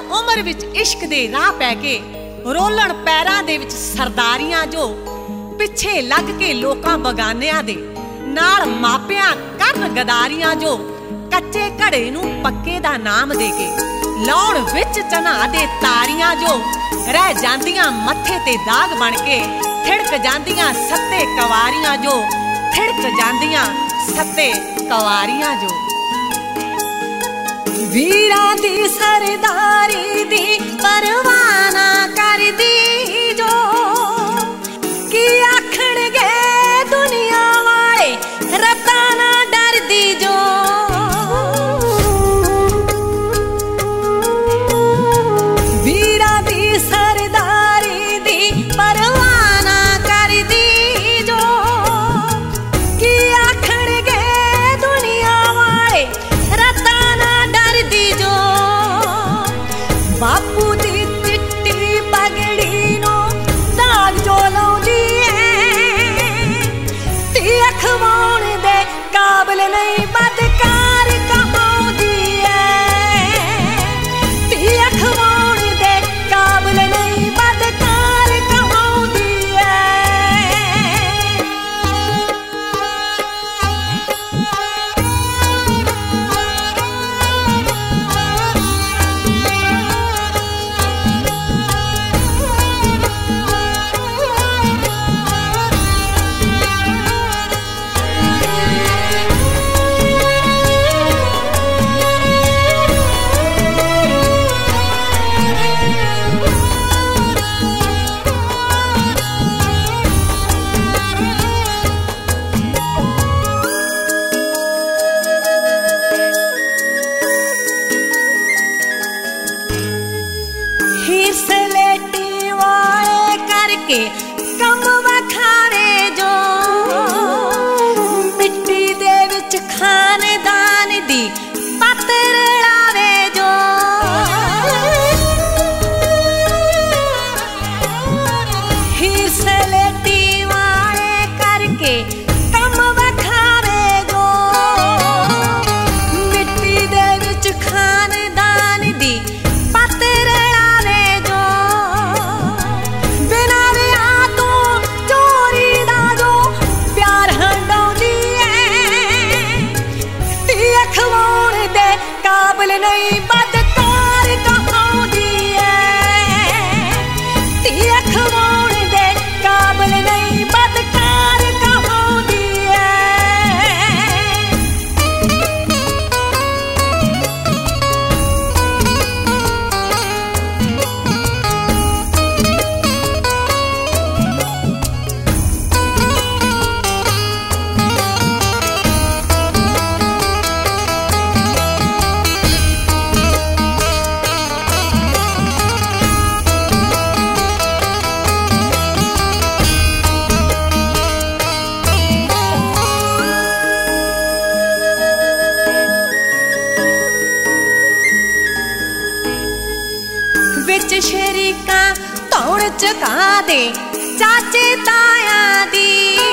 उम्र विच इश्क दे राह पै के रोलन पैरां दे विच सरदारियां जो पिछे लग के लोकां बगानियां दे नाल मापियां करन गदारियां जो कच्चे घड़े नूं पक्के दा नाम दे के लाउण विच चना दे तारियां जो रह जांदियां मत्थे ते दाग बन के थिड़क जांदियां सत्ते कवारियां जो थिड़क जांदियां सत्ते कवारियां जो वीरा दी सरदारी दी परवाना कर दी जो की आखणगे दुनिया वाले रत्ता ना डर दी जो वीरा दी सरदारी दी परवाना कर दी जो की आखणगे दुनिया वाले रत्ता बापू दी चिट्टी पगड़ी नो दाग जो लाउंदी ती अखवाउण दे काबिल नहीं बदकार कहाउंदी ती अखवाउण दे काबिल नहीं बदकार कहाउंदी कम वखावे जो मिट्टी दे विच खानदान दी पत्तर लावे जो हीर सलेटी वाले करके कम वखावे जो मिट्टी दे विच खानदान दी पत्तर लावे जो बिना काबिल नहीं बदकार कहाउंदी ती अखवाउण दे काबिल नहीं बदकार कहाउंदी विच शरीका धौण चका दे चाचे ताया दी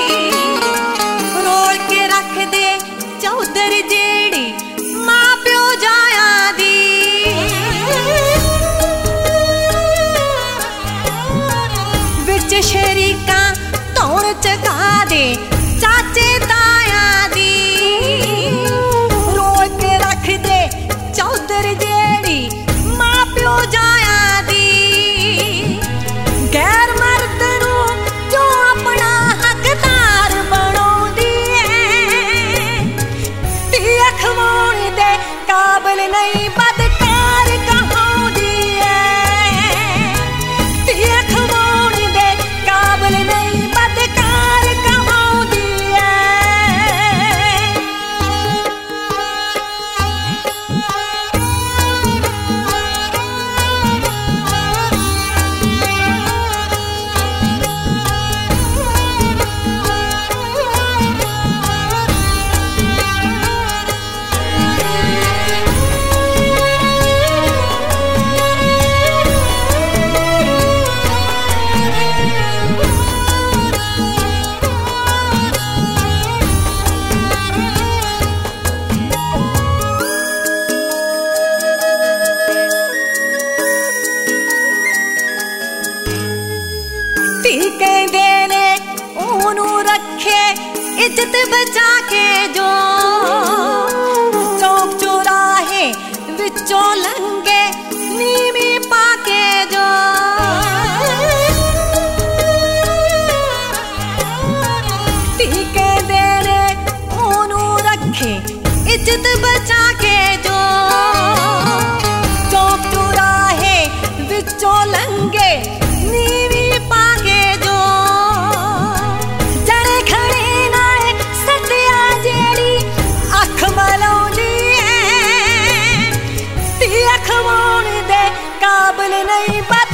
रोल के रख दे चौधरी जेड़ी मां प्यो जाया दी विच शरीका धौण चका दे चाचे ताया दी रोल के रख दे चौधरी जेड़ी मां प्यो जाया गैर मर्द नू जो अपना हकदार बनाउंदी ती अखवाउण दे काबिल नहीं बदकार कहाउंदी ती अखवाउण दे काबिल नहीं बदकार कहाउंदी इज्जत बचा के जो चौक चौराहे विचों लंघे नीवी पाके जो टीके देने ओनू रखे इज्जत बचा के जो चौक चौराहे विचों लंघे नीवी पाके जो जड़े खड़े नाए सतिया जेड़ी अख मलौंदी है ती अख वाउण दे काबिल नहीं पर